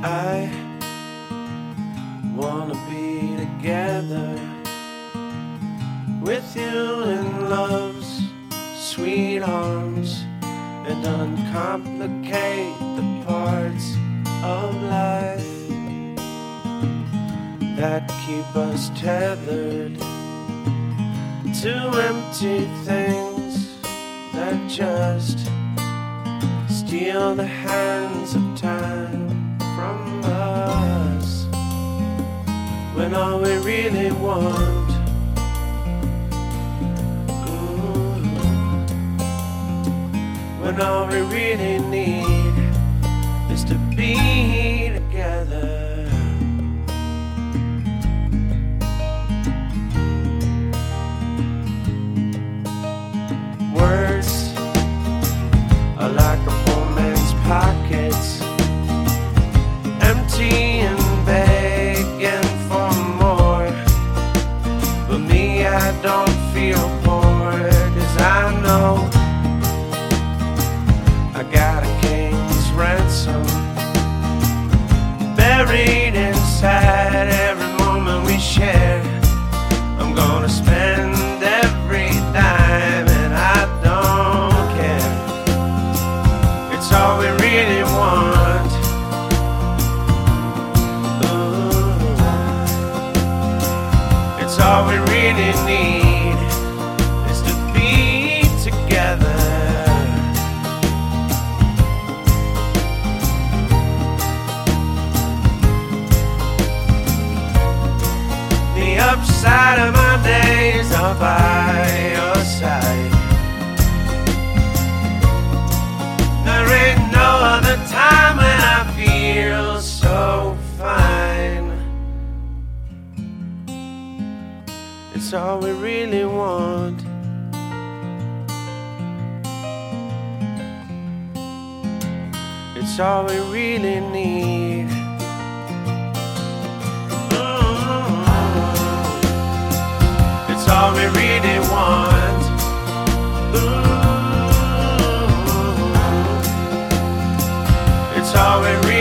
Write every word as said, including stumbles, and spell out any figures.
I wanna be together with you in love's sweet arms and uncomplicate the parts of life that keep us tethered to empty things that just steal the hands of time from us, when all we really want, ooh, when all we really need is to be together. Words are like a poor man's pockets, empty and begging for more. But me, I don't feel poor, 'cause I know I got a king's ransom buried inside every moment we share. I'm gonna spend every dime, and I don't care. It's all we really want. Ooh. It's all we really need is to be together. The upside of my days are by your side. There ain't no other time when I feel so fine. It's all we really want. It's all we really need. It's all we really want. Ooh. It's all we really